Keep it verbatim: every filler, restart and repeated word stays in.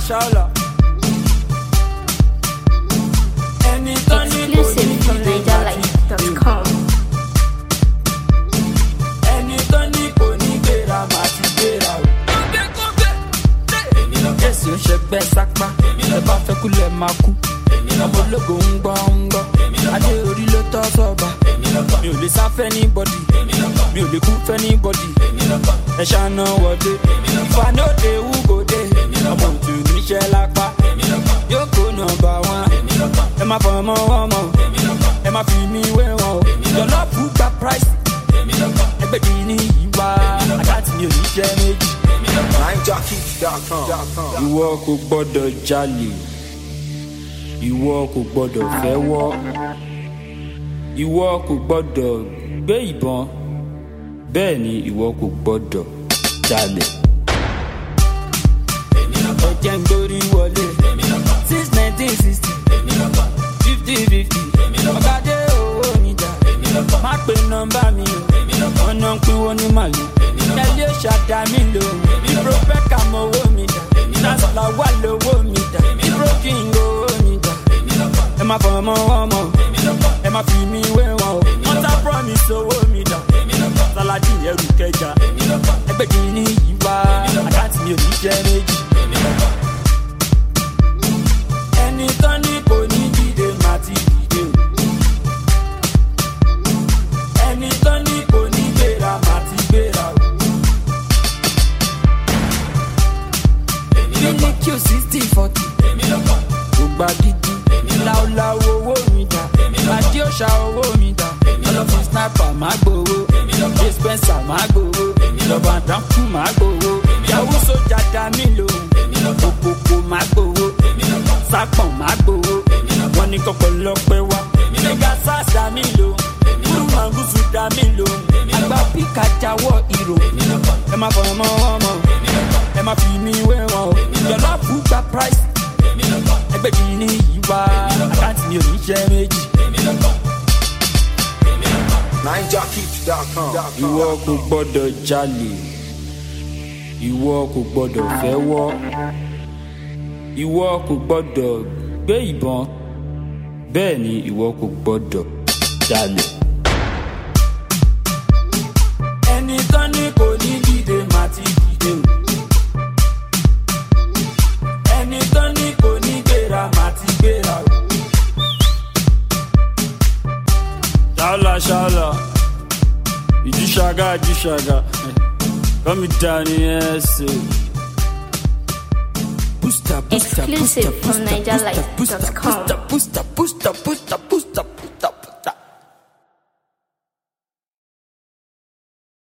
ṣáọlà. Ẹni tó ní kò ní Exclusive from niger life dot com. Ẹni tó ní kò ní gbéra máa ti gbéra o. Jésù ń ṣe bẹ́ẹ̀ sápá, ẹ bá fẹ́ kú lẹ̀ máa kú. Ọmọ ológo ń gbọ́ ń gbọ́, adé orí ló tọ́ sọ́ba. Mi ò lè sá fẹ́ ní bọ́dì, mi ò lè kú fẹ́ ní bọ́dì. Ẹ ṣáná wọlé, ìfanóde wúgòdè. Ọmọ òtù níṣẹ́ lápá, yóò kó nọ́mbà wán. Ẹ má fọ ọmọ wọn mọ̀, ẹ má fi mí wé wọn o. Jọlọ́ọ̀fù gba price, ẹgbẹ́ kìí ní ìwà. Àkáǹtì mi ò ní jẹ́ méjì. niger kick dot com. Ìwọ kò gbọ́dọ̀ jalè, ìwọ kò gbọ́dọ̀ fẹ́wọ́, ìwọ kò gbọ́dọ̀ gbé ìbọn, bẹ́ẹ̀ ni ìwọ kò gbọ́dọ̀ jalè. Ẹ̀jẹ̀ ń gbórí wọlé since nineteen sixty, fifty fifty, ọ̀gádé owó mi dà, má pe nọ́mbà mi o, wọ́n náà ń pínwó ní màlúù. Ẹlí ó ṣàdá mi lò, ìbro fẹ́ kà mọ owó mi dà, Násọ̀lá wà lówó mi dà, ìbro kì í owó mi dà. Ẹ má fọ ọmọ wọn mọ̀, ẹ má fi mí wé wọn o. Wọ́n tá promise owó mi dà, Sáládì ẹrù kẹjà. Ẹgbẹ́ kì í ní ìwà, àkáǹtì mi ò ní jẹ́ méjì. Ẹni tán ní kò ní dìde má ti dìde o. Ẹni tán ní kò ní gbéra má ti gbéra o. Mílíkì ò sixty forty, kò gba gidi. Láúláú owó mi dà, Adé òṣà owó mi dà. Ọlọ́fin sniper má gbowó, dispenser má gbowó, ìjọba dánkù má gbowó. Yahoo sójà dá mi lóhùn, òkòkò má gbowó, sápọ̀n má gbowó. Wọ́n ní kọ́kọ́ lọ́pẹ́ wá, mega sars dá mi lóhùn, kúrú màgúsù dá mi lóhùn. Àgbà píkà jáwọ́ ìrò, ẹ má fọ ọmọ wọn mọ̀, ẹ má fi mí wé wọn o. Jọlọ́ọ̀fù gba price, ẹgbẹ́ kìí ní ìwà. Àkáǹtì mi ò ní jẹ́ méjì. niger kick dot com. Ìwọ kò gbọ́dọ̀ jalè, ìwọ kò gbọ́dọ̀ fẹ́wọ́, ìwọ kò gbọ́dọ̀ gbé ìbọn, bẹ́ẹ̀ ni ìwọ kò gbọ́dọ̀ jalè. Ẹni tán ní kò ní dìde má ti dìde o. Ẹni tán ní kò ní gbéra má ti gbéra o. Ṣáàlà ṣáàlà, ìjíṣàgá ìjíṣàgá, kọ́mi dání ẹ̀sẹ̀. Booster, booster, Exclusive booster, from booster, niger life booster, dot com. booster, booster,